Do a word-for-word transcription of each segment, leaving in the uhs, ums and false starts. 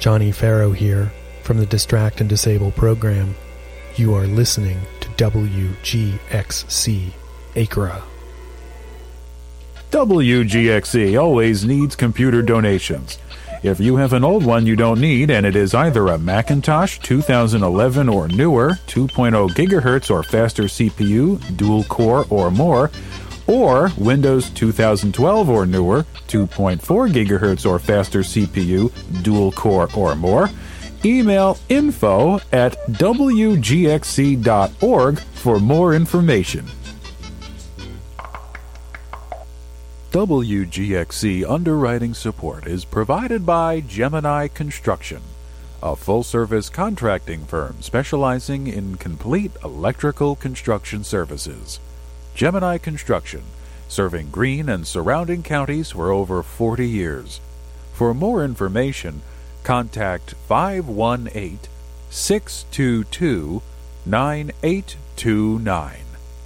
Johnny Farrow here from the Distract and Disable program. You are listening to W G X C Acra. W G X C always needs computer donations. If you have an old one you don't need and it is either a Macintosh two thousand eleven or newer, two point oh gigahertz or faster C P U, dual core or more, or Windows two thousand twelve or newer, two point four gigahertz or faster C P U, dual core or more, email info at w g x c dot org for more information. W G X C underwriting support is provided by Gemini Construction, a full-service contracting firm specializing in complete electrical construction services. Gemini Construction, serving Greene and surrounding counties for over forty years. For more information, contact five one eight, six two two, nine eight two nine.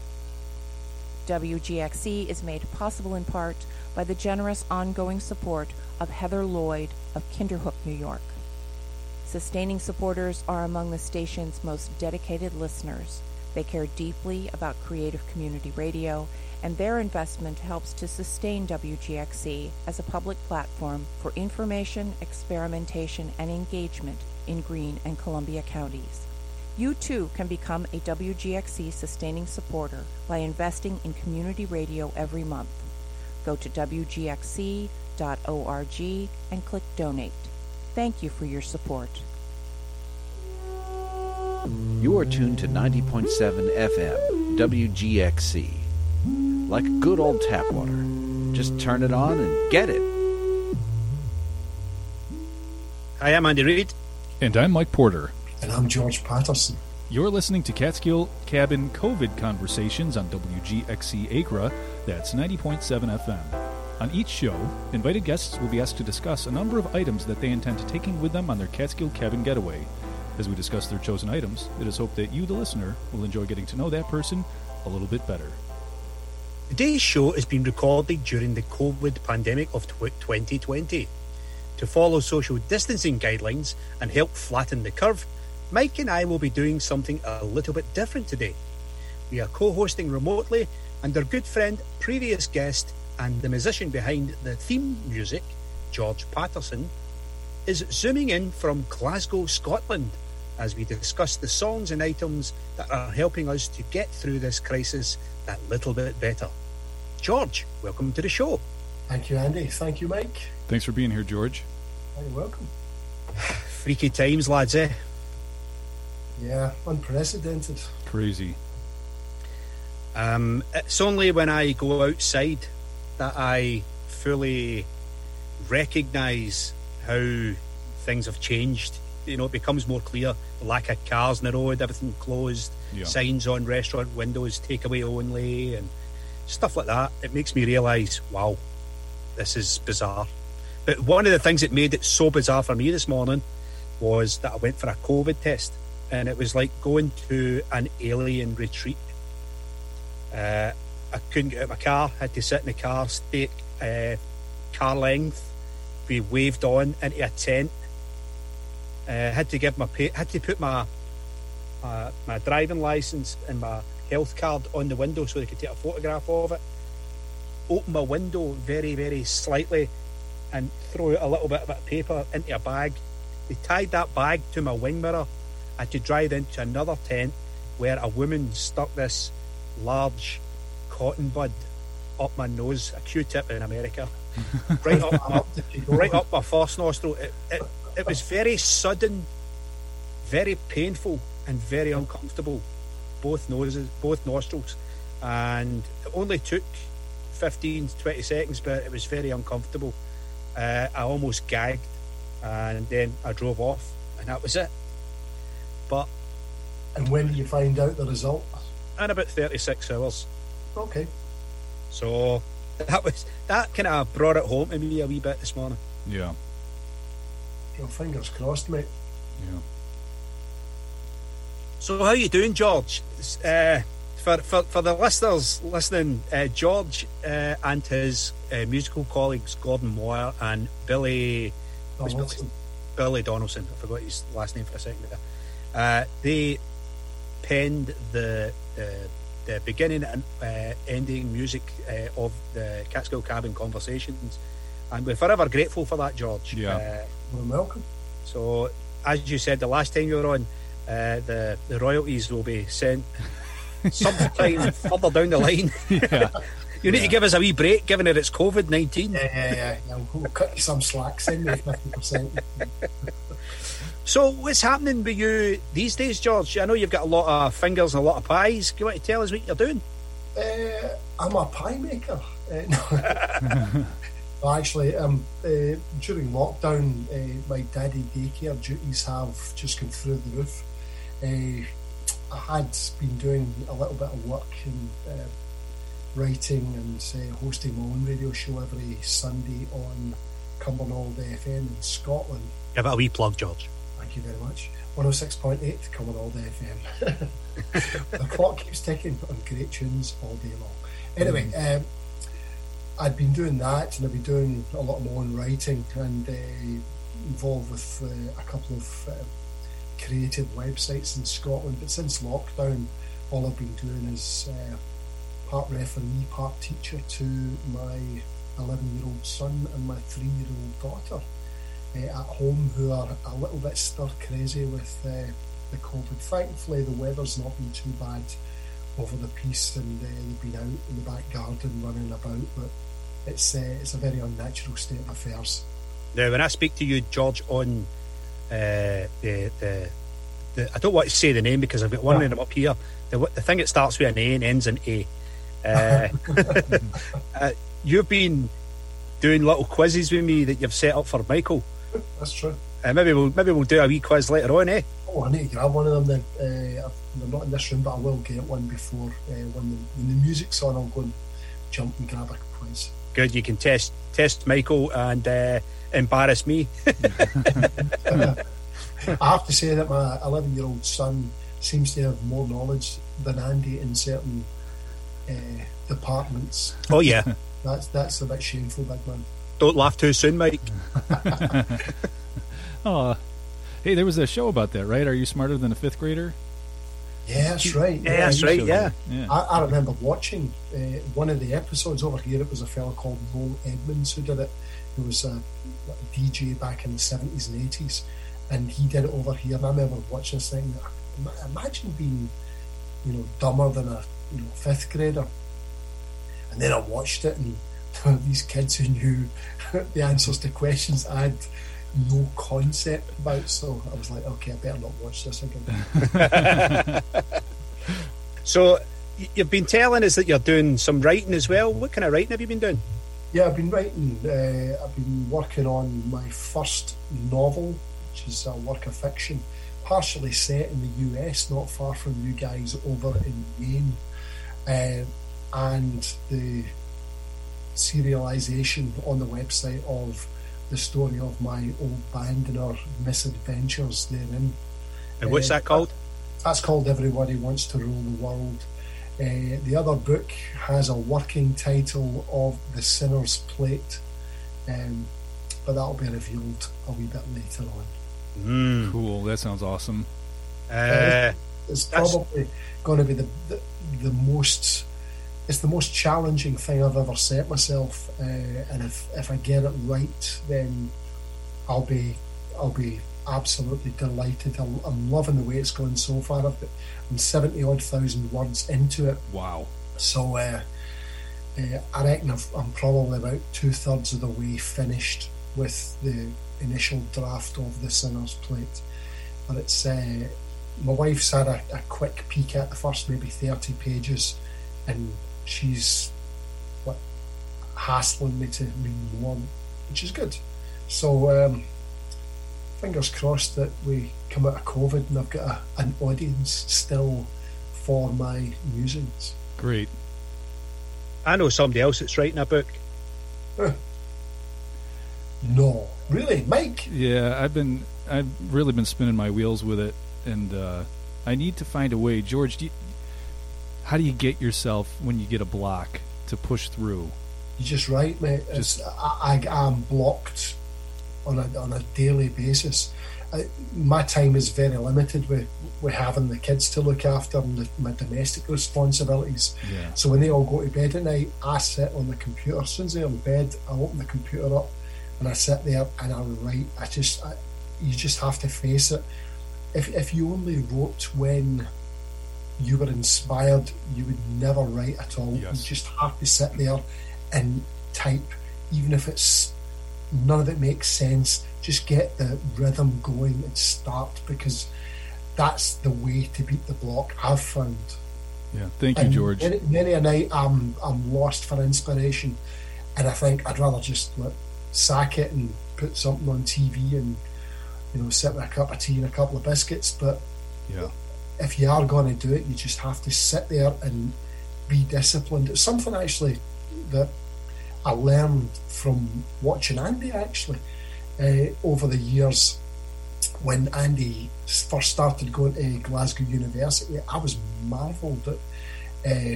W G X C is made possible in part by the generous ongoing support of Heather Lloyd of Kinderhook, New York. Sustaining supporters are among the station's most dedicated listeners. They care deeply about creative community radio, and their investment helps to sustain W G X C as a public platform for information, experimentation, and engagement in Greene and Columbia counties. You too can become a W G X C sustaining supporter by investing in community radio every month. Go to w g x c dot org and click Donate. Thank you for your support. You are tuned to ninety point seven F M, W G X C. Like good old tap water. Just turn it on and get it. Hi, I'm Andy Reid. And I'm Mike Porter. And I'm George Patterson. You're listening to Catskill Cabin COVID Conversations on W G X C Acra. That's ninety point seven F M. On each show, invited guests will be asked to discuss a number of items that they intend to taking with them on their Catskill Cabin getaway. As we discuss their chosen items, it is hoped that you, the listener, will enjoy getting to know that person a little bit better. Today's show is being recorded during the COVID pandemic of twenty twenty. To follow social distancing guidelines and help flatten the curve, Mike and I will be doing something a little bit different today. We are co-hosting remotely, and our good friend, previous guest, and the musician behind the theme music, George Patterson, is zooming in from Glasgow, Scotland, as we discuss the songs and items that are helping us to get through this crisis that little bit better. George, welcome to the show. Thank you, Andy. Thank you, Mike. Thanks for being here, George. You're welcome. Freaky times, lads, eh? Yeah, unprecedented. Crazy. Um, it's only when I go outside that I fully recognise how things have changed. You know, it becomes more clear. The lack of cars on the road, everything closed, yeah. Signs on restaurant windows, takeaway only, and stuff like that. It makes me realise, wow, this is bizarre. But one of the things that made it so bizarre for me this morning was that I went for a COVID test, and it was like going to an alien retreat. Uh, I couldn't get out of my car, had to sit in the car, stay uh, car length, be waved on into a tent. Uh, had to give my pay, had to put my uh, my driving licence and my health card on the window so they could take a photograph of it. Open my window very, very slightly and throw out a little bit of it paper into a bag. They tied that bag to my wing mirror. I had to drive into another tent where a woman stuck this large cotton bud up my nose, a Q-tip in America, right up my, right up my first nostril. It, it, it was very sudden, very painful, and very uncomfortable. Both noses, both nostrils, and it only took fifteen to twenty seconds, but it was very uncomfortable. Uh, I almost gagged, and then I drove off, and that was it. But and when did you find out the result? In about thirty-six hours. Okay. So that was that kind of brought it home to me a wee bit this morning. Yeah. Well, fingers crossed, mate. Yeah. So how you doing, George? Uh, for, for for the listeners listening, uh, George uh, and his uh, musical colleagues Gordon Moore and Billy, Billy Billy Donaldson, I forgot his last name for a second there. Uh, they penned the the, the beginning and uh, ending music uh, of the Catskill Cabin Conversations, and we're forever grateful for that, George. Yeah. Uh, Well, welcome. so, as you said the last time you were on, uh, the the royalties will be sent sometime further down the line. Yeah. You need to give us a wee break, given that it's COVID nineteen. Yeah, yeah, yeah. yeah we'll cut you some slack, send me fifty percent. So, what's happening with you these days, George? I know you've got a lot of fingers and a lot of pies. Do you want to tell us what you're doing? Uh, I'm a pie maker. Uh, no. Well, actually, um, uh, during lockdown, uh, my daddy daycare duties have just gone through the roof. Uh, I had been doing a little bit of work in uh, writing and uh, hosting my own radio show every Sunday on Cumbernauld F M in Scotland. Give it a wee plug, George. Thank you very much. one oh six point eight Cumbernauld F M. The clock keeps ticking on great tunes all day long. Anyway, mm. um, I'd been doing that, and I've been doing a lot of my own writing, and uh, involved with uh, a couple of uh, creative websites in Scotland. But since lockdown, all I've been doing is uh, part referee, part teacher to my eleven-year-old son and my three-year-old daughter uh, at home, who are a little bit stir-crazy with uh, the COVID. Thankfully, the weather's not been too bad over the piece, and uh, they've been out in the back garden running about, but it's uh, it's a very unnatural state of affairs. Now, when I speak to you, George, on uh, the, the the I don't want to say the name because I've got one Yeah. of them up here. The, the thing that starts with an A and ends in A. Uh, uh, you've been doing little quizzes with me that you've set up for Michael. That's true. Uh, maybe we'll maybe we'll do a wee quiz later on, eh? Oh, I need to grab one of them then. Uh, they're not in this room, but I will get one before uh, when, the, when the music's on. I'll go and jump and grab a quiz. Good, you can test test Michael and uh, embarrass me. I have to say that my eleven-year-old son seems to have more knowledge than Andy in certain uh, departments. Oh yeah, That's that's a bit shameful, big man. don't laugh too soon, Mike. Oh, hey, there was a show about that, right? Are you smarter than a fifth grader? Yeah, that's right. Yeah, that's you right. showed Yeah. that. yeah. I, I remember watching uh, one of the episodes over here. It was a fellow called Noel Edmonds who did it. He was a, a D J back in the seventies and eighties, and he did it over here. And I remember watching this thing. Imagine being, you know, dumber than a you know fifth grader. And then I watched it, and these kids who knew the answers to questions I had no concept about. So I was like, okay, I better not watch this again. So y- you've been telling us that you're doing some writing as well. What kind of writing have you been doing? Yeah, I've been writing, uh, I've been working on my first novel, which is a work of fiction, partially set in the U S, not far from you guys over in Maine. Uh, and the serialisation on the website of the story of my old band and our misadventures therein. And what's Uh, that called? That's called Everybody Wants to Rule the World. Uh, the other book has a working title of The Sinner's Plate, um, but that'll be revealed a wee bit later on. Mm. Cool. That sounds awesome. Uh, It's That's- probably going to be the, the the most it's the most challenging thing I've ever set myself, uh, and if, if I get it right, then I'll be I'll be absolutely delighted. I'm, I'm loving the way it's going so far. I've got, I'm seventy odd thousand words into it, Wow. so uh, uh, I reckon I've, I'm probably about two thirds of the way finished with the initial draft of The Sinner's Plate. But it's uh, my wife's had a, a quick peek at the first maybe thirty pages, and she's what hassling me to read more, which is good. So um, fingers crossed that we come out of COVID and I've got a, an audience still for my musings. Great. I know somebody else that's writing a book. No, really, Mike? Yeah, I've been I've really been spinning my wheels with it, and uh, I need to find a way. George, do you, how do you get yourself when you get a block to push through? You're just right, mate. It's, Just- I, I, I'm blocked on a on a daily basis. I, my time is very limited with, with having the kids to look after and the, my domestic responsibilities. Yeah. So when they all go to bed at night, I sit on the computer. As soon as they're in bed, I open the computer up and I sit there and I write. I just, I, you just have to face it. If if you only wrote when you were inspired, you would never write at all. Yes. You just have to sit there and type, even if it's none of it makes sense. Just get the rhythm going and start, because that's the way to beat the block, I've found. Yeah, thank you, And George. Many, many a night I'm I'm lost for inspiration, and I think I'd rather just like, sack it and put something on T V and, you know, sit with a cup of tea and a couple of biscuits. But Yeah. if you are going to do it, you just have to sit there and be disciplined. It's something actually that I learned from watching Andy actually uh, over the years. When Andy first started going to Glasgow University, I was marvelled at uh,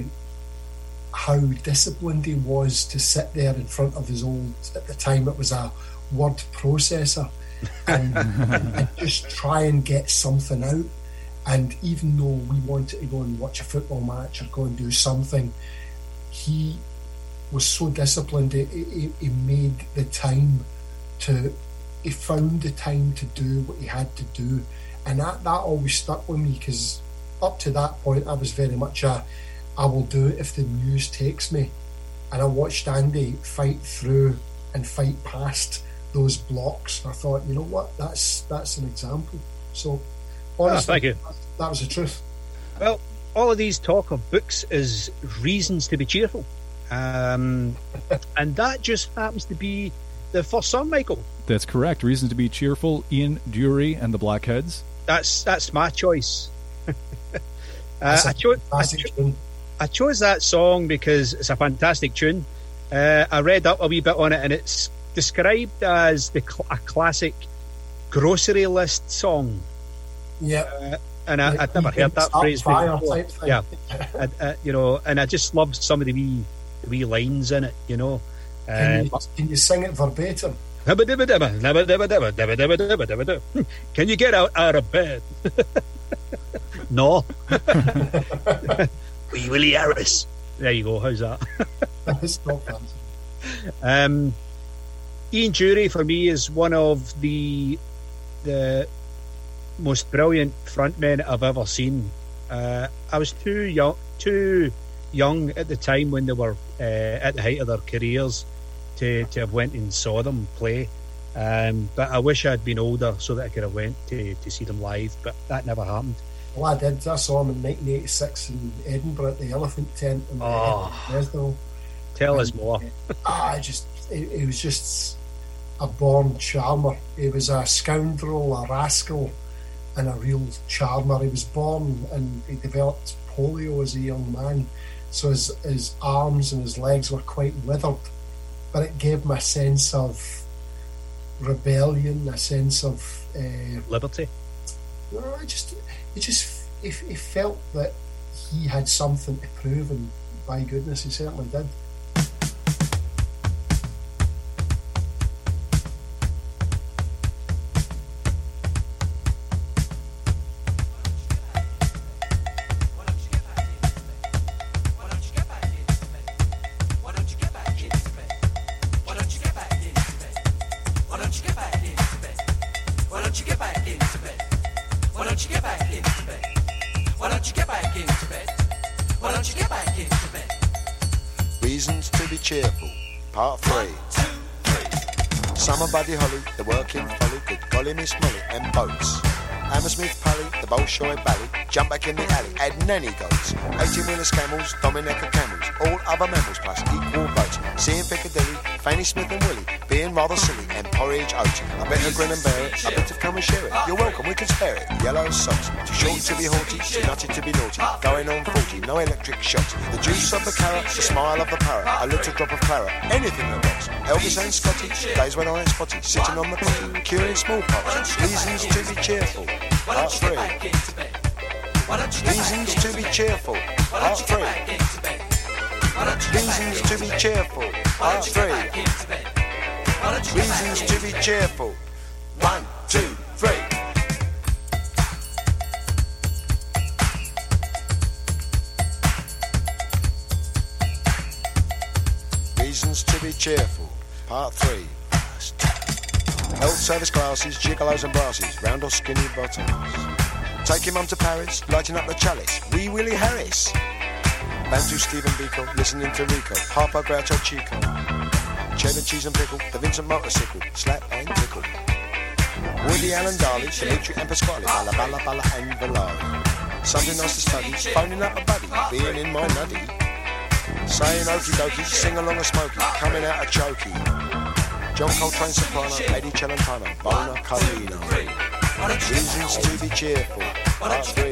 how disciplined he was to sit there in front of his old, at the time it was a word processor, and, and just try and get something out. And even though we wanted to go and watch a football match or go and do something, he was so disciplined. He, he, he made the time to, he found the time to do what he had to do. And that, that always stuck with me, because up to that point, I was very much a, I will do it if the muse takes me. And I watched Andy fight through and fight past those blocks. I thought, you know what, that's that's an example. So, honestly, Oh, thank you. that was the truth. Well, all of these talk of books is reasons to be cheerful. Um, and that just happens to be the first song, Michael. That's correct. Reason to be cheerful, Ian Dury and the Blackheads. That's that's my choice. uh, That's a I, cho- I, fantastic cho- tune. I chose that song because it's a fantastic tune. Uh, I read up a wee bit on it, and it's described as the cl- a classic grocery list song. Yeah. Uh, and I, Like, I'd never you heard can that start phrase fire before. type thing. Yeah, I, I, you know, and I just loved some of the wee, the wee lines in it. You know, Can, uh, you, can you sing it verbatim? Can you get out, out of bed? No. Wee Willie Harris. There you go. How's that? It's not fancy. Um, Ian Dury for me is one of the the most brilliant frontmen I've ever seen. Uh, I was too young, too young at the time when they were uh, at the height of their careers to, to have went and saw them play. Um, but I wish I'd been older so that I could have went to, to see them live. But that never happened. Well, I did. I saw him in nineteen eighty-six in Edinburgh at the Elephant Tent in the Oh. Festival. Tell us more. I just, it, it was just a born charmer. He was a scoundrel, a rascal, and a real charmer. He was born and he developed polio as a young man, so his, his arms and his legs were quite withered, but it gave him a sense of rebellion, a sense of uh, Liberty. well, I just, he just, he, he felt that he had something to prove, and by goodness, he certainly did. Reasons to be cheerful, part three. Summer Buddy Holly, the working folly, good golly Miss Molly, and boats. Hammersmith Pally, the Bolshoi Bally, jump back in the alley, add nanny goats. eighteen-wheeler camels, Dominica camels, all other mammals plus equal votes. Seeing Piccadilly, Fanny Smith and Willie, being rather silly, and porridge oats. I better grin and bear it, I better come and share it. You're welcome, we can spare it. Yellow socks, too short to be haughty, too nutty to be naughty. Going on forty, no electric shocks. The juice of the carrot, the smile of the parrot, a little drop of claret, anything that rocks. Elvis and Scotty, days when I ain't spotty, sitting on the potty, curing smallpox. Reasons to be cheerful, part three. Reasons to be cheerful, part three. Reasons to be cheerful, part three. Reasons to be cheerful. One, two, three. Reasons to be cheerful. Part three. Health service glasses, gigolos and brasses, round or skinny bottoms. Taking mum to Paris, lighting up the chalice. Wee Willie Harris. Bantu Stephen Biko, listening to Rico. Harpo Groucho Chico. Cheddar cheese and pickle, the Vincent motorcycle. Slap and tickle. Woody Allen Darley, Dimitri and Pasquale. Balla Balla Balla and Valari. Something nice to study, phoning up a buddy, being in my nutty. Saying okie dokie, sing along a smoky, coming out a chokey. John Coltrane soprano, Eddie Celentano, Bona Carlino. Reasons to be cheerful, part three.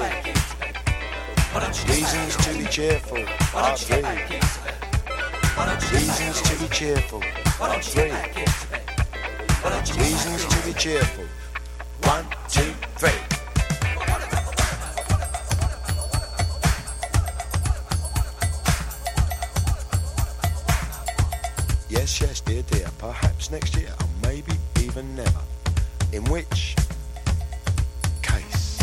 Reasons to be cheerful, part three. Reasons to be cheerful, part three. Reasons to be cheerful, one, two, three. Yes, yes, dear, dear, perhaps next year, or maybe even never. In which case...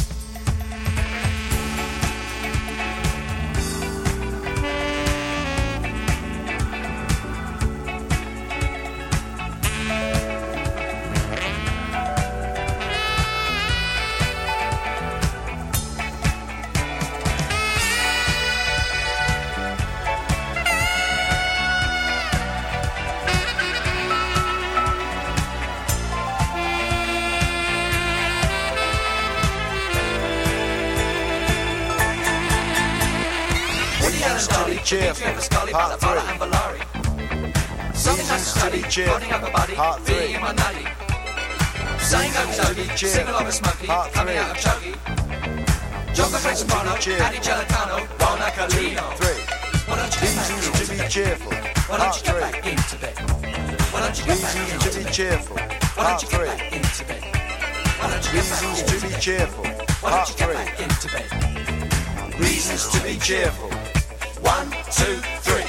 Cheerful, part three. Reasons to be cheerful, part three. Reasons to be cheerful, part three. Reasons to be cheerful, three. Reasons to be cheerful, part three. Reasons to be cheerful, part three. Reasons to be cheerful, part three. Reasons to be cheerful. One, two, three.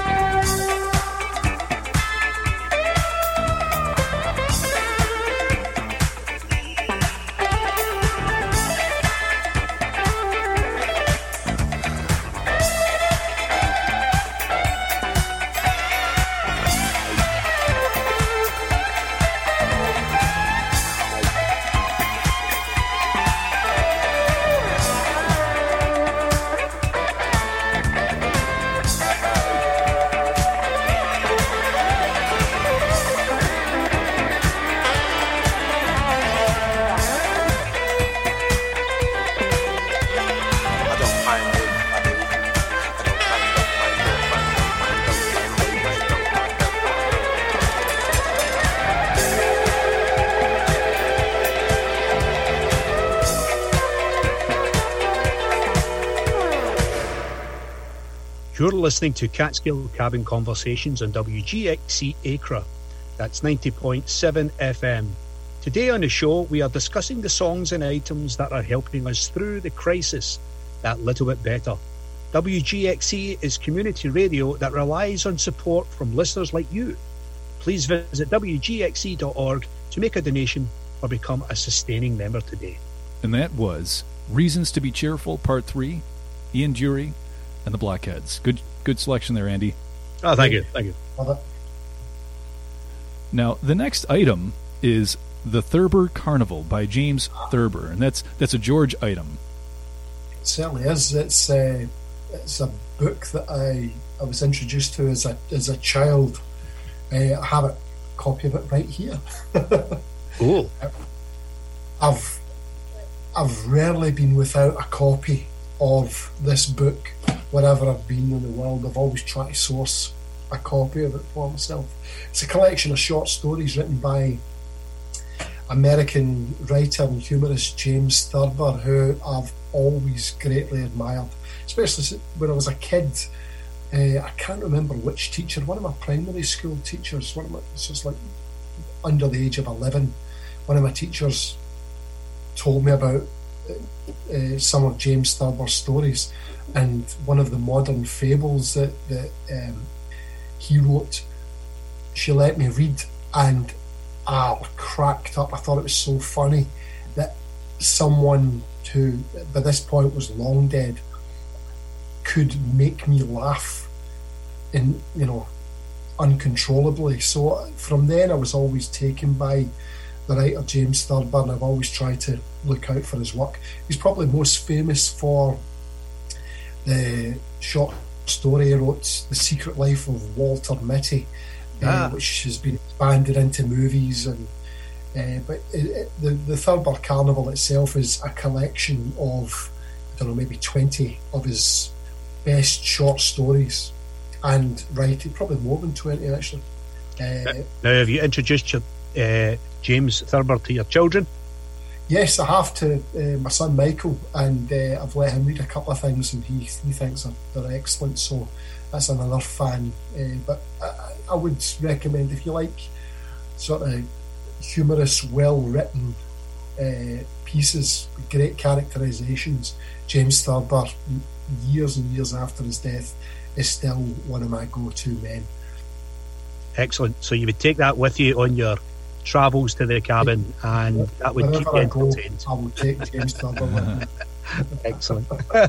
You're listening to Catskill Cabin Conversations on W G X C Acra. That's ninety point seven F M. Today on the show, we are discussing the songs and items that are helping us through the crisis that little bit better. W G X C is community radio that relies on support from listeners like you. Please visit W G X C dot org to make a donation or become a sustaining member today. And that was Reasons to be Cheerful, Part three, Ian Dury, and the Blockheads. Good good selection there, Andy. Oh, thank you. Thank you. Now, the next item is The Thurber Carnival by James Thurber, and that's that's a George item. It certainly is. It's uh, it's a book that I, I was introduced to as a as a child. Uh, I have a copy of it right here. Cool. I've I've rarely been without a copy of this book wherever I've been in the world. I've always tried to source a copy of it for myself. It's a collection of short stories written by American writer and humorist James Thurber, who I've always greatly admired, especially when I was a kid. Uh, I can't remember which teacher, one of my primary school teachers, one of my, this was like under the age of eleven, one of my teachers told me about uh, some of James Thurber's stories, and one of the modern fables that, that um, he wrote, she let me read and I cracked up. I thought it was so funny that someone who by this point was long dead could make me laugh in, you know, uncontrollably. So from then I was always taken by the writer James Thurber, and I've always tried to look out for his work. He's probably most famous for the short story he wrote, The Secret Life of Walter Mitty, ah. uh, which has been expanded into movies. And uh, but it, it, the, the Thurber Carnival itself is a collection of, I don't know, maybe twenty of his best short stories, and writing probably more than twenty actually. Uh, now, have you introduced your uh, James Thurber to your children? Yes, I have to uh, my son Michael, and uh, I've let him read a couple of things, and he he thinks they're, they're excellent. So that's another fan. Uh, but I, I would recommend, if you like sort of humorous, well-written uh, pieces, great characterizations, James Thurber, years and years after his death, is still one of my go-to men. Excellent. So you would take that with you on your travels to the cabin, and that would Wherever keep you I go, entertained. I will take James Thurber with me. Excellent.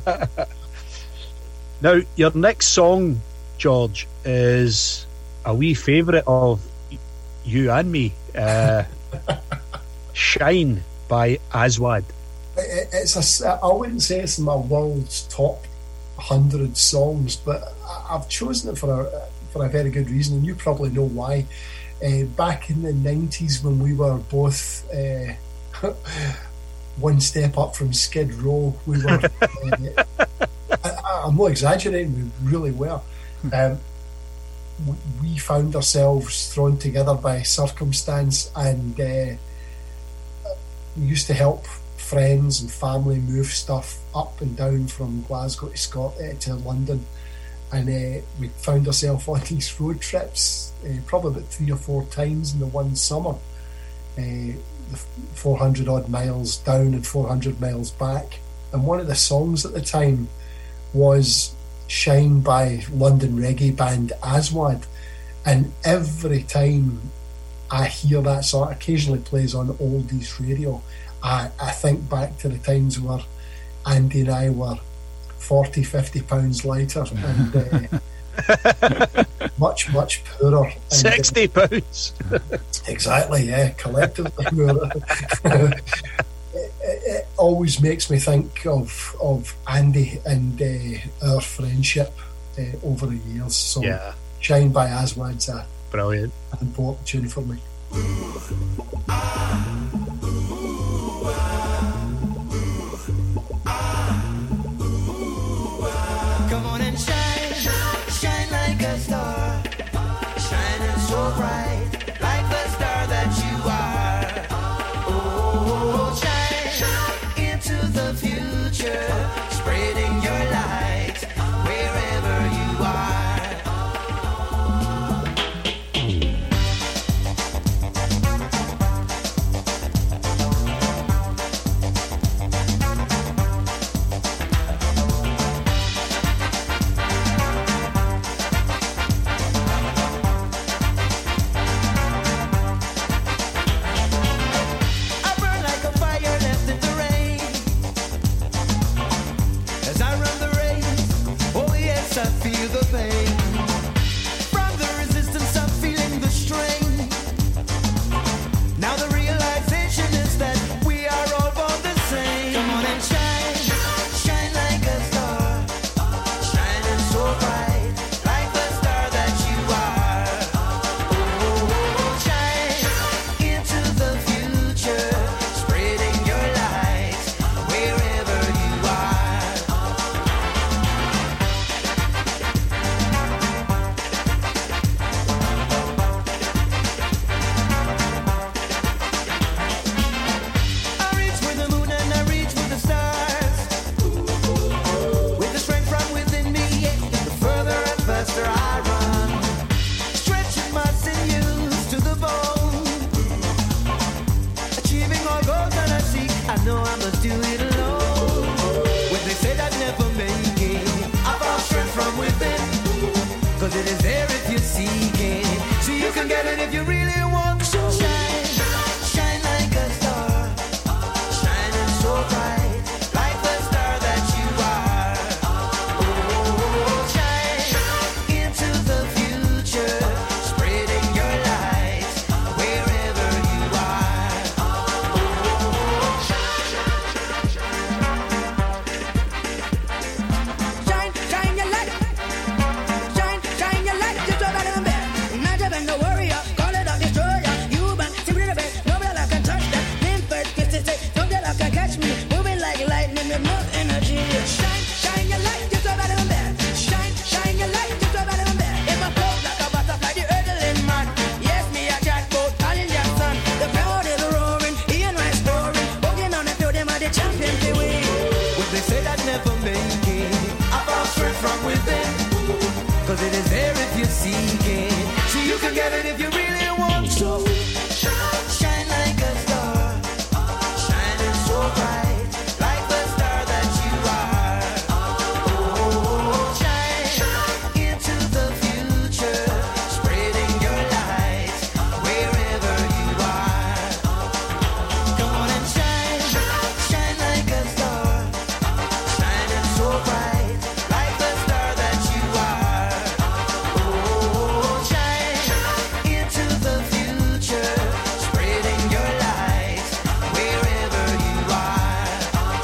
Now, your next song, George, is a wee favourite of you and me. Uh, Shine by Aswad. It, it's a, I wouldn't say it's in my world's top one hundred songs, but I've chosen it for a, for a very good reason, and you probably know why. Uh, back in the nineties, when we were both uh, one step up from Skid Row, we were, uh, I, I'm not exaggerating, we really were. Um, we found ourselves thrown together by circumstance, and uh, we used to help friends and family move stuff up and down from Glasgow to Scotland to London, and uh, we found ourselves on these road trips uh, probably about three or four times in the one summer, uh, the four hundred odd miles down and four hundred miles back. And one of the songs at the time was Shine by London reggae band Aswad, and every time I hear that song, it occasionally plays on oldies radio, I, I think back to the times where Andy and I were forty, fifty pounds lighter and uh, much, much poorer. And, sixty pounds. Exactly, yeah, collectively poorer. it, it, it always makes me think of of Andy and uh, our friendship uh, over the years. So yeah. Shine by Aswad's a brilliant, an important tune for me. Come on and shine, shine like a star, shining so bright, like the star that you are. Oh, shine into the future, spreading your light wherever you are. love energy. Shine, shine your light, you're so better than that. Shine, shine your light, you're so better than that. If I float like a butterfly, the hurdling man. Yes, me a chat about Colin Jackson. The crowd is roaring, Ian Rice scoring. Walking on the field, them are the champions they win. What they say that never make it, I fall straight from within. Cause it is there if you seek it. So you can get it if you really want to. Shine, shine like a star. Shining so bright, like the star that you are. Oh, shine into the future, spreading your light wherever you are. Come on and shine, shine like a star. Shining so bright, like the star that you are. Oh, shine into the future, spreading your light wherever you are.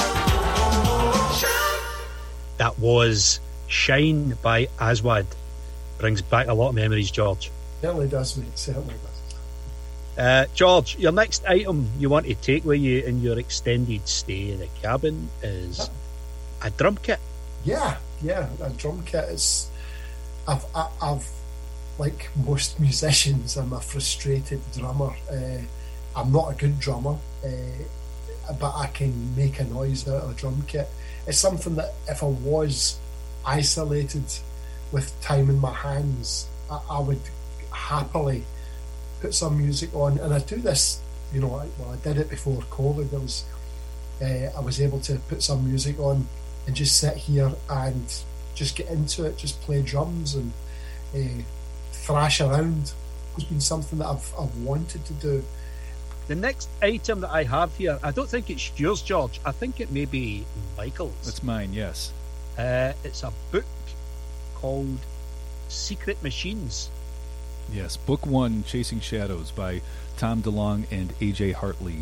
Oh, shine. That was Shine by Aswad. Brings back a lot of memories, George. Certainly does, mate. Certainly does. Uh, George, your next item you want to take with you in your extended stay in the cabin is a drum kit. Yeah, yeah, a drum kit is. I've, I, I've, like most musicians, I'm a frustrated drummer. Uh, I'm not a good drummer, uh, but I can make a noise out of a drum kit. It's something that if I was isolated with time in my hands, I, I would happily put some music on. And I do this, you know, I, well, I did it before COVID. I was, uh, I was able to put some music on and just sit here and just get into it, just play drums and uh, thrash around. It's been something that I've, I've wanted to do. The next item that I have here, I don't think it's yours, George. I think it may be Michael's. That's mine, yes. Uh, it's a book called Secret Machines. Yes, Book One, Chasing Shadows by Tom DeLonge and A J Hartley.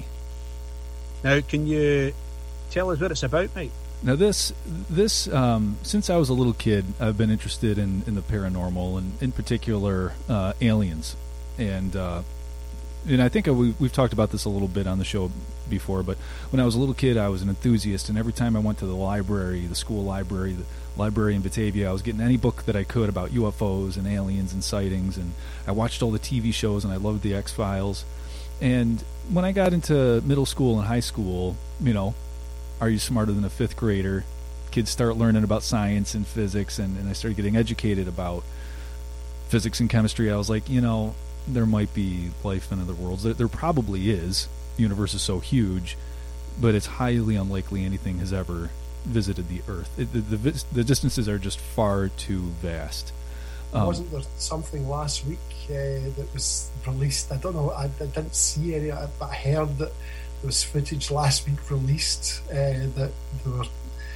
Now, can you tell us what it's about, mate? Now, this, this um, since I was a little kid, I've been interested in, in the paranormal, and in particular, uh, aliens. And uh, and I think we, we've talked about this a little bit on the show before, but when I was a little kid, I was an enthusiast, and every time I went to the library, the school library, the library in Batavia, I was getting any book that I could about U F Os and aliens and sightings, and I watched all the T V shows, and I loved the X-Files. And when I got into middle school and high school, you know, are you smarter than a fifth grader? Kids start learning about science and physics, and, and I started getting educated about physics and chemistry. I was like, you know, there might be life in other worlds. There, there probably is. The universe is so huge, but it's highly unlikely anything has ever visited the Earth. It, the, the the distances are just far too vast. Um, Wasn't there something last week uh, that was released? I don't know. I, I didn't see any, but I heard that there was footage last week released uh, that there were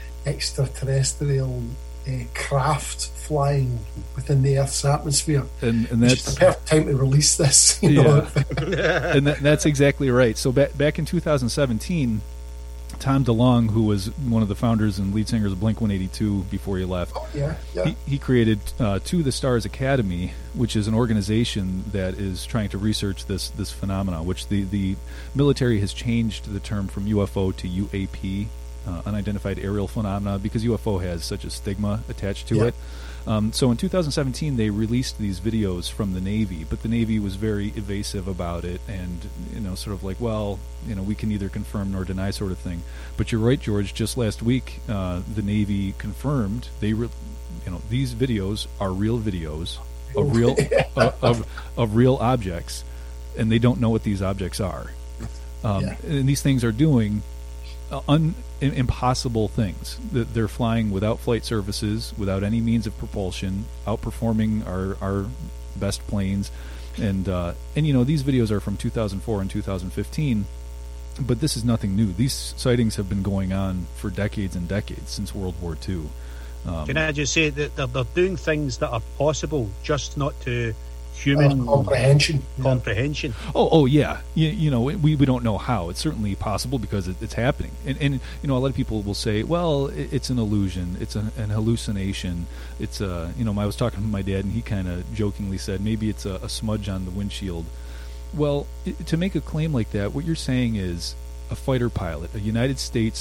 extraterrestrial uh, craft flying within the Earth's atmosphere. And, and It's that's just the perfect time to release this. You know? Yeah. And that, that's exactly right. So back back in two thousand seventeen, Tom DeLonge, who was one of the founders and lead singers of Blink one eighty-two before he left, Oh, yeah, yeah. he, he created uh, To the Stars Academy, which is an organization that is trying to research this this phenomena, which the, the military has changed the term from U F O to U A P, uh, unidentified aerial phenomena, because U F O has such a stigma attached to Yeah. it. Um, so in two thousand seventeen, they released these videos from the Navy, but the Navy was very evasive about it, and you know, sort of like, well, you know, we can neither confirm nor deny, sort of thing. But you're right, George. Just last week, uh, the Navy confirmed they, re- you know, these videos are real videos of real uh, of of real objects, and they don't know what these objects are. Um, Yeah. And these things are doing uh, un, i- impossible things. That they're flying without flight surfaces, without any means of propulsion, outperforming our our best planes, and uh, and you know, these videos are from two thousand four and two thousand fifteen. But this is nothing new. These sightings have been going on for decades and decades, since World War Two. Um, Can I just say that they're, they're doing things that are possible, just not to human Uh, comprehension. Yeah. comprehension. Oh, oh yeah. You, you know, we, we don't know how. It's certainly possible because it, it's happening. And, and, you know, a lot of people will say, well, it, it's an illusion. It's an, an hallucination. It's a, you know, I was talking to my dad, and he kind of jokingly said, maybe it's a, a smudge on the windshield. Well, it, to make a claim like that, what you're saying is a fighter pilot, a United States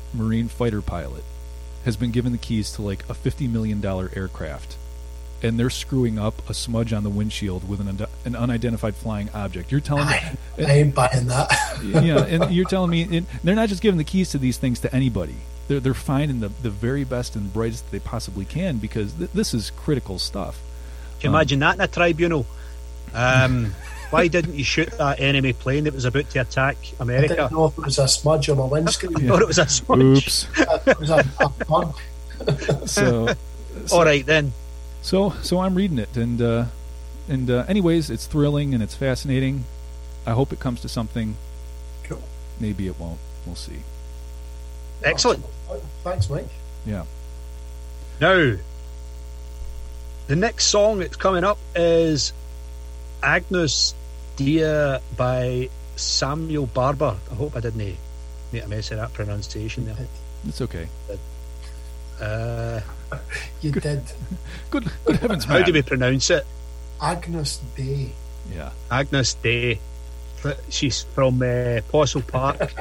Marine fighter pilot has been given the keys to like a fifty million dollars aircraft, and they're screwing up a smudge on the windshield with an, und- an unidentified flying object. You're telling I, me... I ain't buying that. Yeah, and you're telling me... And they're not just giving the keys to these things to anybody. They're, they're finding the, the very best and brightest that they possibly can, because th- this is critical stuff. Can you imagine that in a tribunal? Um, why didn't you shoot that enemy plane that was about to attack I America? didn't know if it was a smudge on my windscreen. I thought it was a smudge. Oops. It was a, a bug. So, so, All right, then. so, so I'm reading it, and uh, and uh, anyways, it's thrilling and it's fascinating. I hope it comes to something. Cool. Maybe it won't. We'll see. Excellent. Thanks, Mike. Yeah. Now, the next song that's coming up is Agnus Dei by Samuel Barber. I hope I didn't make a mess of that pronunciation there. It's okay. Uh, You did. Good, good heavens, how man. do we pronounce it? Agnus Dei. Yeah. Agnus Dei. She's from uh, Postle Park.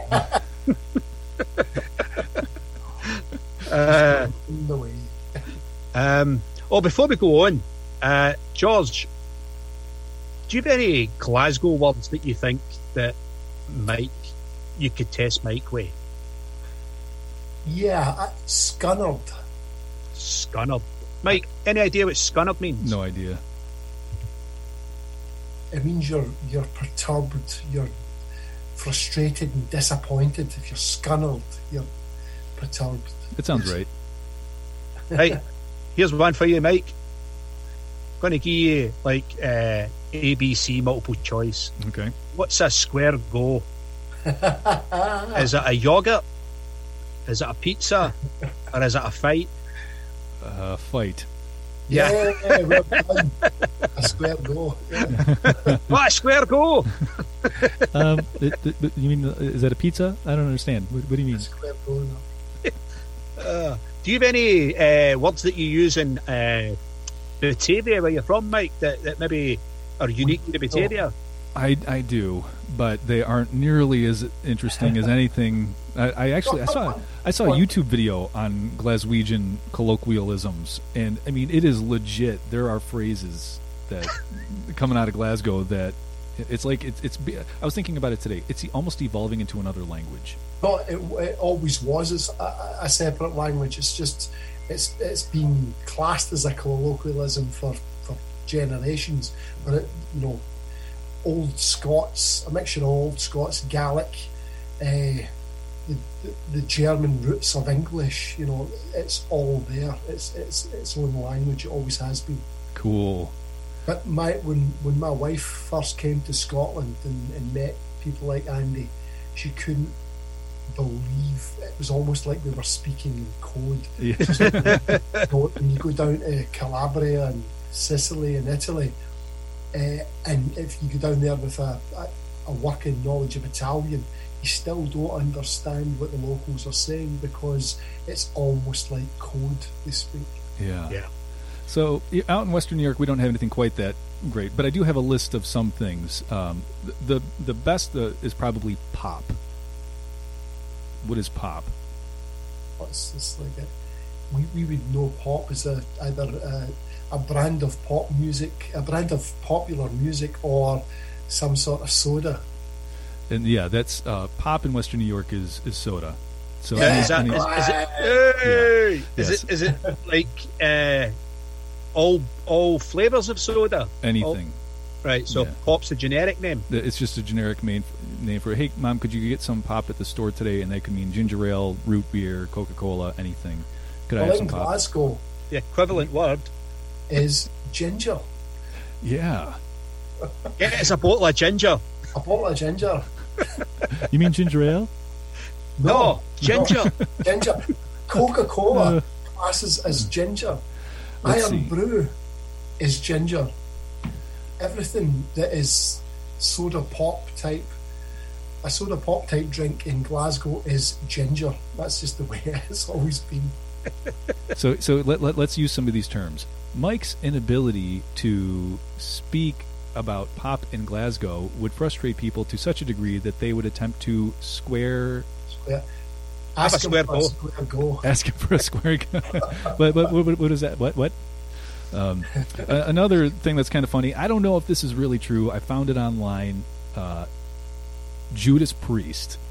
uh, In the way. um, oh, before we go on, uh, George, do you have any Glasgow words that you think that Mike, you could test Mike with? Yeah, uh, scunnered. Scunnered. Mike, any idea what scunnered means? No idea. It means you're you're perturbed, you're frustrated and disappointed. If you're scunnered, you're perturbed. It sounds right. Right, here's one for you, Mike. Going to give you like uh, A B C multiple choice. Okay. What's a square go? Is it a yogurt? Is it a pizza? Or is it a fight? Uh, fight. Yeah. Yeah, well done. A square go. Yeah. What a square go? um, it, it, it- you mean, uh, is that a pizza? I don't understand. What, what do you mean? A square go. No. Uh, do you have any uh, words that you use in uh, Batavia, where you're from, Mike, that, that maybe are unique to Batavia? I, I do, but they aren't nearly as interesting as anything. I, I actually I saw I saw a YouTube video on Glaswegian colloquialisms, and I mean it is legit. There are phrases that coming out of Glasgow that it's like it's it's. I was thinking about it today. It's almost evolving into another language. No, it, it always was as a, a separate language. It's just it's it's been classed as a colloquialism for, for generations. But it, you know, Old Scots, a mixture of Old Scots, Gaelic, uh, the, the the German roots of English. You know, it's all there. It's it's its own language. It always has been. Cool. But my when when my wife first came to Scotland and, and met people like Andy, she couldn't believe it was almost like we were speaking in code. Yeah. So, you know, when you go down to Calabria and Sicily and Italy, uh, and if you go down there with a, a, a working knowledge of Italian, you still don't understand what the locals are saying because it's almost like code they speak. Yeah. Yeah. So y- out in Western New York, we don't have anything quite that great, but I do have a list of some things. Um, the, the the best uh, is probably pop. What is pop? It's just like a, we we would know pop as a either a, a brand of pop music, a brand of popular music, or some sort of soda. And yeah, that's uh, pop in Western New York is, is soda. So Yeah, any- is that any- is, is it? Hey! Is Yes. it is it like uh, all all flavors of soda? anything. Right. So Yeah. pop's a generic name. It's just a generic main name for, hey, Mom, could you get some pop at the store today? And that could mean ginger ale, root beer, Coca-Cola, anything. Could I Well, have in some pop? Glasgow The equivalent word. is ginger. Yeah. Get us a bottle of ginger. A bottle of ginger. You mean ginger ale? No, ginger. Ginger. Coca-Cola classes as ginger. Let's Iron see. Brew is ginger. Everything that is soda pop type, a soda pop type drink in Glasgow is ginger. That's just the way it's always been. So so let, let, let's use some of these terms. Mike's inability to speak about pop in Glasgow would frustrate people to such a degree that they would attempt to square Square. Have a Ask him square for a go. square go. Ask him for a square go. but, but what, what is that? What? What? Um, a- another thing that's kind of funny. I don't know if this is really true. I found it online. Uh, Judas Priest.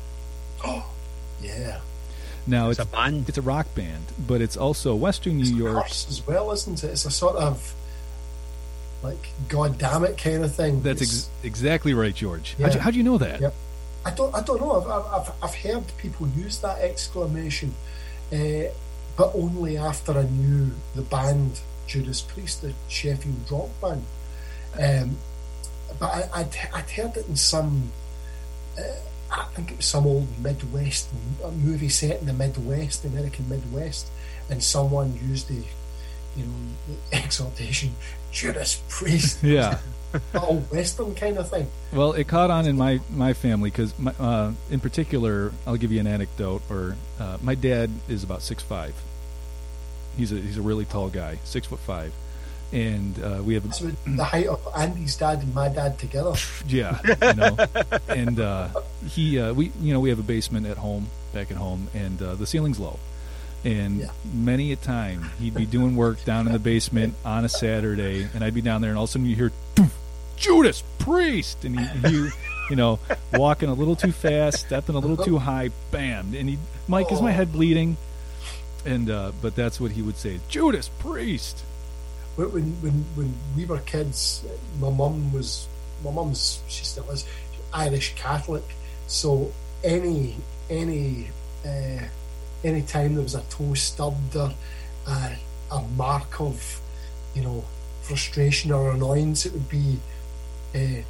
Yeah. Now It's it's a band. it's a rock band, but it's also Western New It's a York. curse as well, isn't it? It's a sort of like God damn it kind of thing. That's It's- ex- exactly right, George. Yeah. How'd, you, how'd you know that? Yep. I don't. I don't know. I've, I've, I've heard people use that exclamation, uh, but only after I knew the band Judas Priest, the Sheffield rock band. Um, but I, I'd, I'd heard it in some. Uh, I think it was some old Midwest a movie set in the Midwest, the American Midwest, and someone used the, you know, the exhortation Judas Priest. Yeah. All Western kind of thing. Well, it caught on in my, my family because, uh, in particular, I'll give you an anecdote. Or uh, my dad is about six foot five. He's a he's a really tall guy, six foot five, and uh, we have a, That's about the height of Andy's dad and my dad together. yeah, you know, and uh, he uh, we you know we have a basement at home, back at home, and uh, the ceiling's low. And Yeah. many a time he'd be doing work down in the basement on a Saturday, and I'd be down there, and all of a sudden you hear "Doof, Judas Priest, and he, he you know, walking a little too fast, stepping a little too high, bam, and he, Mike, is my head bleeding? And uh, but that's what he would say, Judas Priest. When when when, when we were kids, my mum was my mum's she still is Irish Catholic, so any any. Uh, any time there was a toe stubbed or uh, a mark of, you know, frustration or annoyance, it would be uh,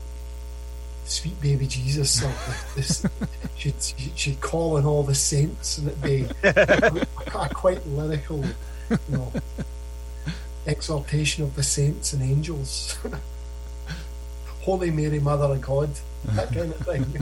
sweet baby Jesus. Or this, she'd, she'd call on all the saints, and it'd be a, a quite lyrical, you know, exaltation of the saints and angels. Holy Mary, Mother of God, that kind of thing.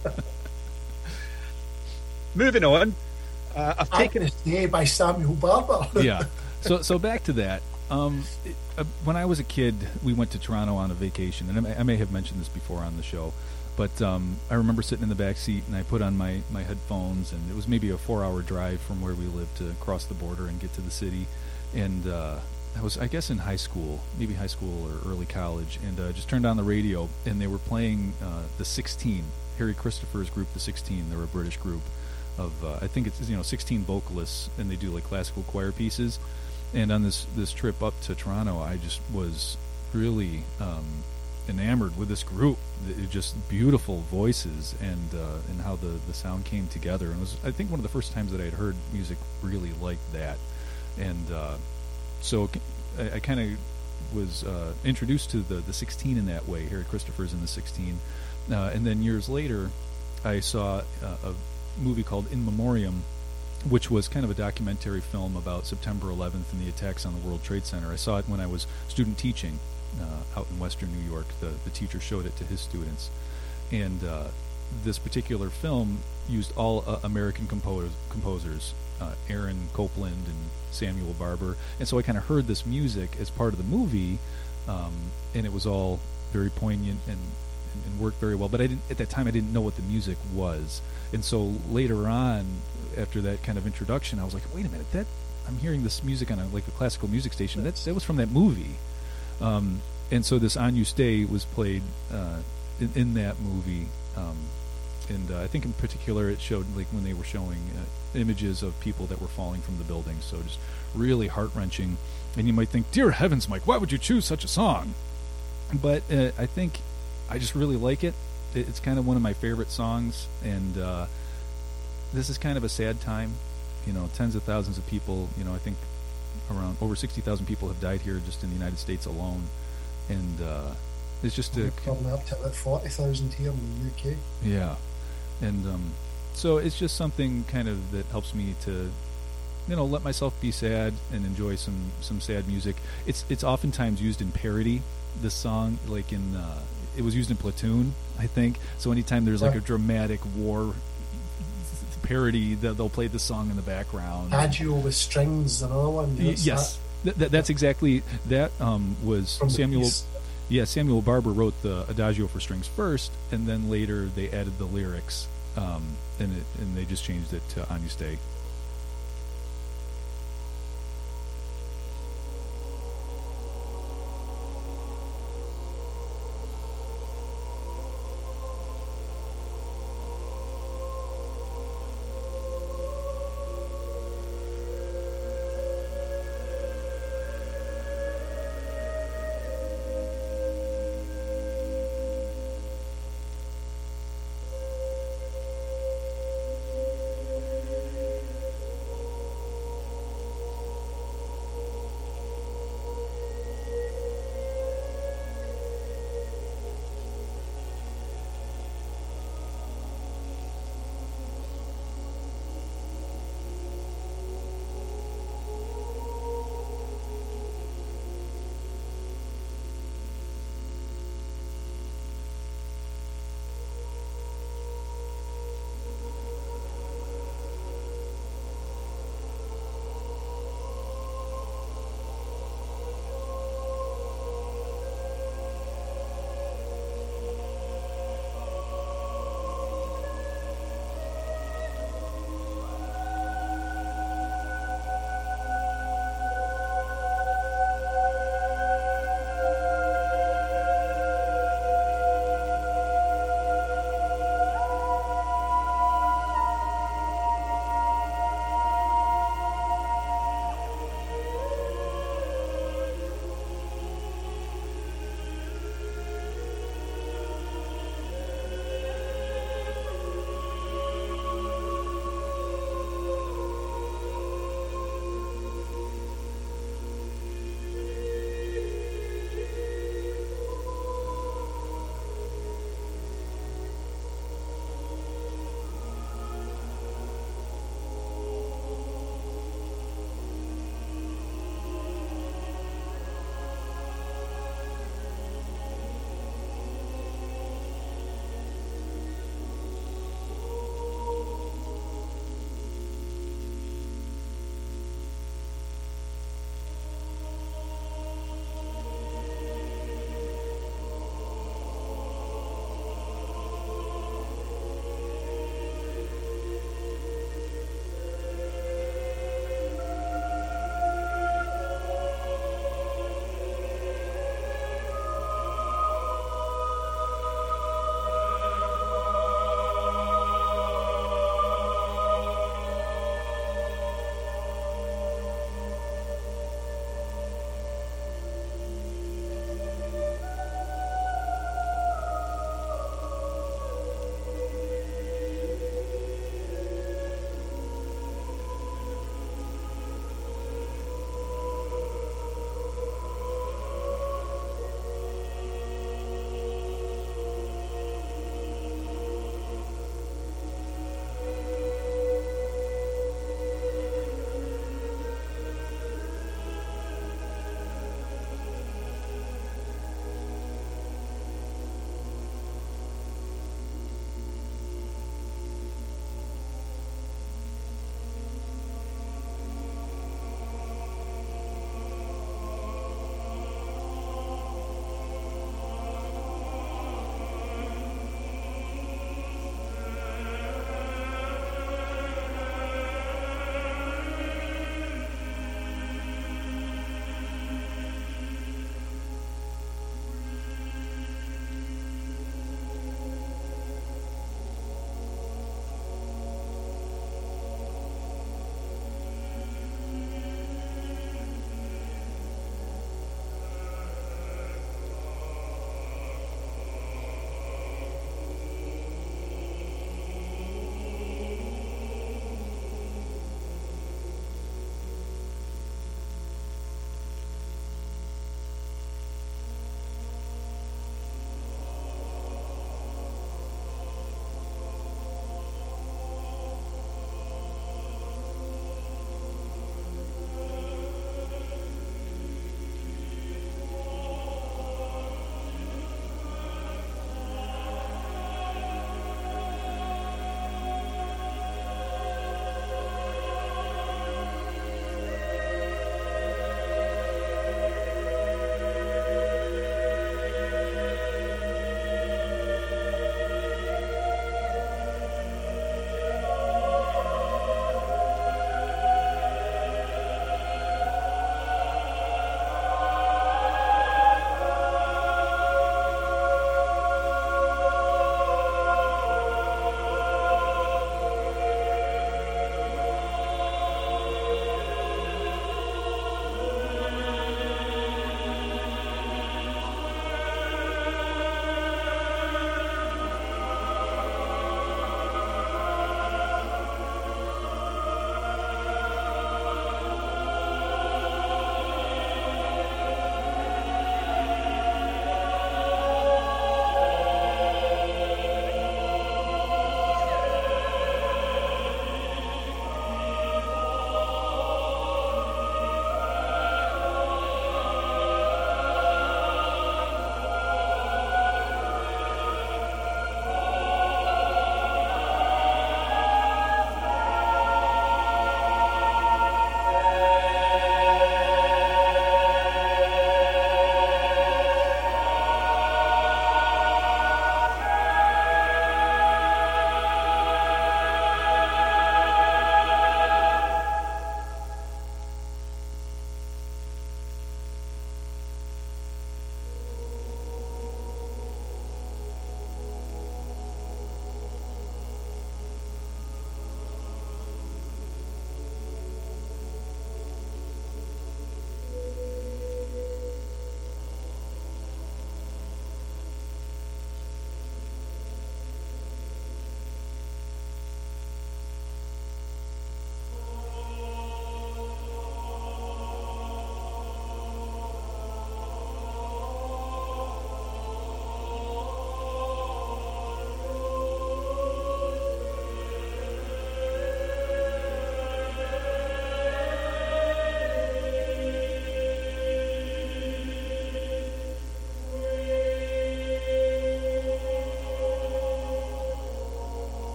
Moving on. Uh, I've taken Taken a Day by Samuel Barber. Yeah. So so back to that. Um, it, uh, when I was a kid, we went to Toronto on a vacation, and I may, I may have mentioned this before on the show, but um, I remember sitting in the back seat, and I put on my, my headphones, and it was maybe a four-hour drive from where we lived to cross the border and get to the city, and uh, I was, I guess, in high school, maybe high school or early college, and uh, just turned on the radio, and they were playing uh, the sixteen, Harry Christopher's group, the sixteen. They're a British group of, uh, I think it's, you know, sixteen vocalists, and they do like classical choir pieces. And on this, this trip up to Toronto, I just was really um, enamored with this group. It just beautiful voices, and uh, and how the, the sound came together. And it was, I think, one of the first times that I had heard music really like that. And uh, so I, I kind of was uh, introduced to the, the sixteen in that way, Harry Christopher's in the sixteen. Uh, and then years later, I saw uh, a movie called In Memoriam, which was kind of a documentary film about September eleventh and the attacks on the World Trade Center. I saw it when I was student teaching uh, out in Western New York. The, the teacher showed it to his students. And uh, this particular film used all uh, American compos- composers, uh, Aaron Copland and Samuel Barber. And so I kind of heard this music as part of the movie, um, and it was all very poignant and, and, and worked very well. But I didn't, at that time, I didn't know what the music was. And so later on, after that kind of introduction, I was like, wait a minute, that I'm hearing this music on a, like a classical music station. That's, that was from that movie. Um, and so this On You Stay was played uh, in, in that movie. Um, and uh, I think in particular it showed like when they were showing uh, images of people that were falling from the building. So just really heart-wrenching. And you might think, dear heavens, Mike, why would you choose such a song? But uh, I think I just really like it. It's kind of one of my favorite songs, and uh, this is kind of a sad time. You know, tens of thousands of people, you know, I think around over sixty thousand people have died here just in the United States alone. And uh, it's just We're a... probably up to about forty thousand here in the U K. Yeah. And um, so it's just something kind of that helps me to, you know, let myself be sad and enjoy some, some sad music. It's it's oftentimes used in parody, this song, like in... Uh, it was used in Platoon, I think. So anytime there's like a dramatic war parody, they'll play the song in the background. Adagio with strings, another one. Y- yes, that? Th- that's exactly that. Um, was From the Samuel? piece. Yeah, Samuel Barber wrote the Adagio for strings first, and then later they added the lyrics um, and it, and they just changed it to On You Stay.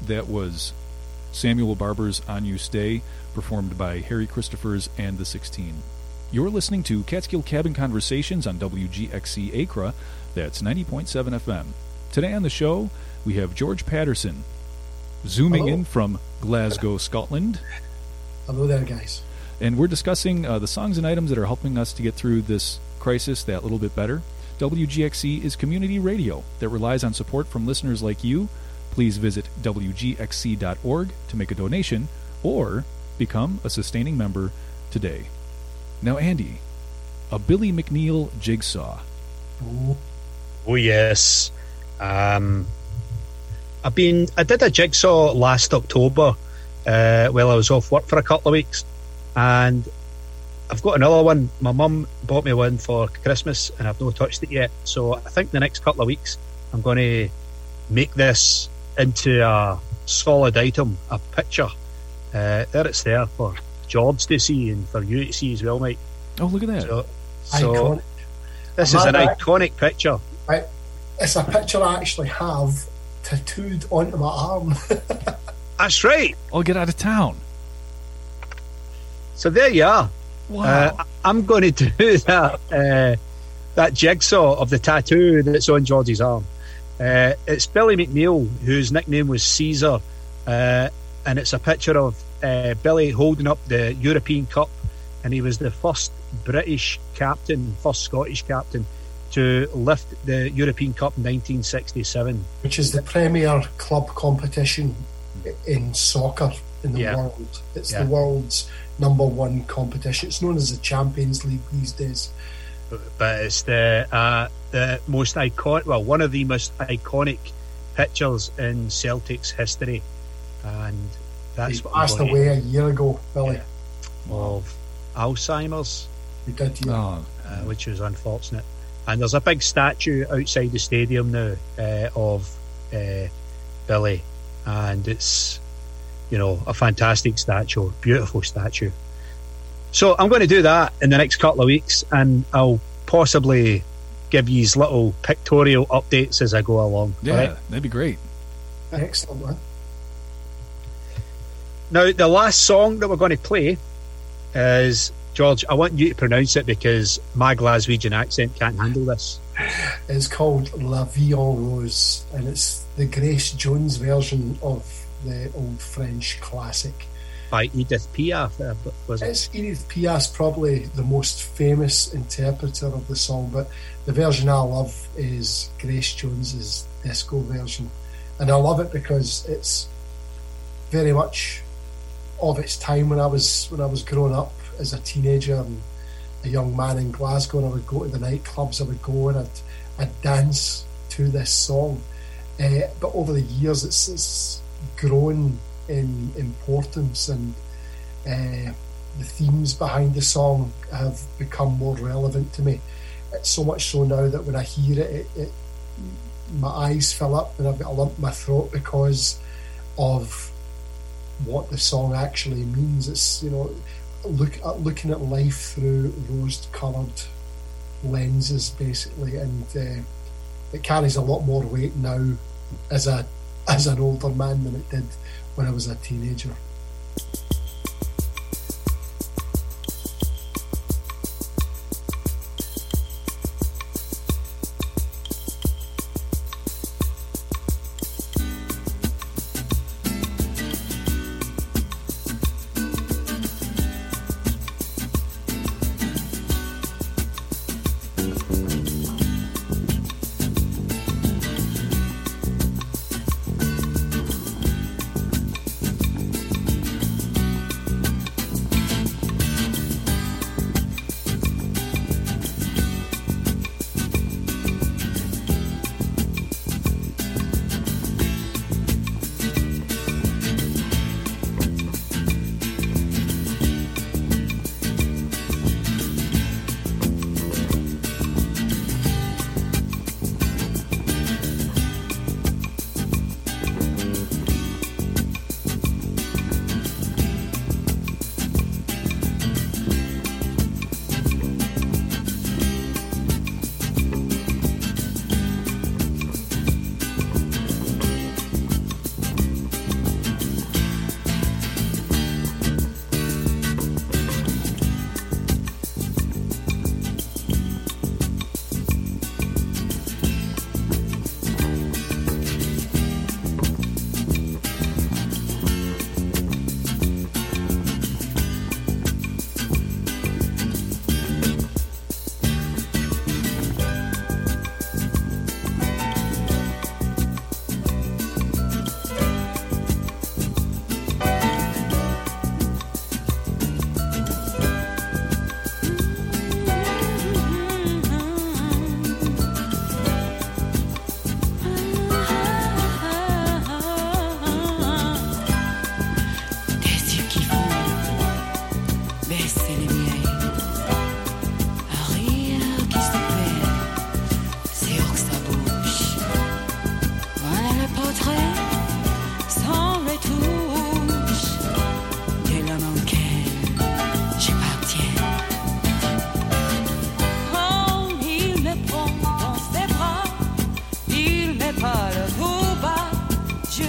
That was Samuel Barber's On You Stay, performed by Harry Christophers and the sixteen. You're listening to Catskill Cabin Conversations on W G X C Acra. That's ninety point seven F M. Today on the show, we have George Patterson, zooming Hello. in from Glasgow, Scotland. Hello there, guys. And we're discussing uh, the songs and items that are helping us to get through this crisis that little bit better. W G X C is community radio that relies on support from listeners like you. Please visit W G X C dot org to make a donation or become a sustaining member today. Now, Andy, a Billy McNeil jigsaw. Oh, Oh yes. Um, I've been. I did a jigsaw last October uh, while I was off work for a couple of weeks, and I've got another one. My mum bought me one for Christmas, and I've not touched it yet. So I think the next couple of weeks I'm going to make this into a solid item, a picture. Uh, there it's there for George to see and for you to see as well, Mike. Oh, look at that. So, so iconic. this Am is I an right? iconic picture. Right. It's a picture I actually have tattooed onto my arm. That's right. I'll get out of town. So there you are. Wow. Uh, I'm going to do that uh, that jigsaw of the tattoo that's on George's arm. Uh, it's Billy McNeil, whose nickname was Caesar, uh, and it's a picture of uh, Billy holding up the European Cup, and he was the first British captain, first Scottish captain to lift the European Cup in nineteen sixty-seven. Which is the premier club competition in soccer in the Yeah. world. It's Yeah. the world's number one competition. It's known as the Champions League these days. But it's the uh, the most iconic, well, one of the most iconic pictures in Celtic's history, and that's He what I'm passed going away a year ago, Billy. to- of Alzheimer's, He did, yeah. Oh, uh, which is unfortunate. And there's a big statue outside the stadium now uh, of uh, Billy, and it's, you know, a fantastic statue, beautiful statue. So I'm going to do that in the next couple of weeks, and I'll possibly give you little pictorial updates as I go along. yeah, all right? that'd be great. Excellent, man. Now, the last song that we're going to play is, George, I want you to pronounce it because my Glaswegian accent can't handle this. It's called La Vie en Rose, and it's the Grace Jones version of the old French classic. By Edith Piaf, uh, was it? It's Edith Piaf's probably the most famous interpreter of the song, but the version I love is Grace Jones's disco version, and I love it because it's very much of its time when I was when I was growing up as a teenager and a young man in Glasgow, and I would go to the nightclubs, I would go and I'd, I'd dance to this song. Uh, but over the years, it's, it's grown in importance, and uh, the themes behind the song have become more relevant to me. It's so much so now that when I hear it, it, it my eyes fill up and I've got a lump in my throat because of what the song actually means. It's, you know, look at looking at life through rose-coloured lenses, basically, and uh, it carries a lot more weight now as a as an older man than it did when I was a teenager.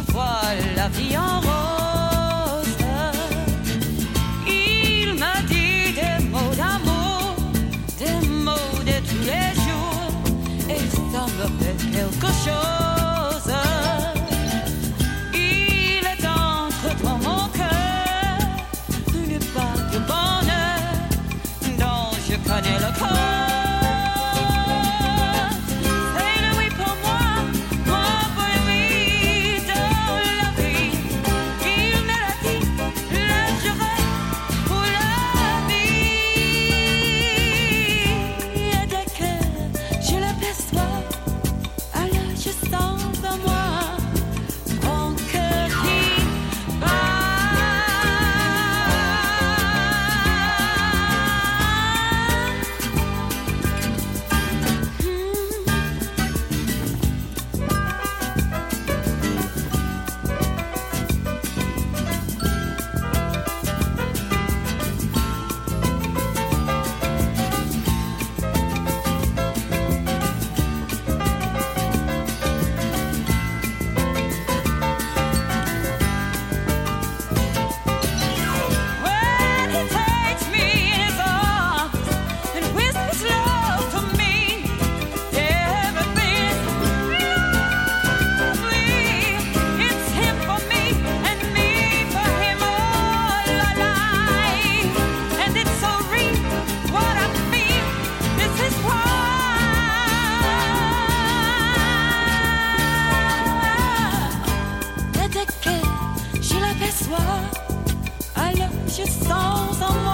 fois la vie en rose. Il m'a dit des mots d'amour, des mots de tous les jours, et ça me fait quelque chose. Il est entre dans mon cœur une part de bonheur dont je connais le code. Alors je sens en moi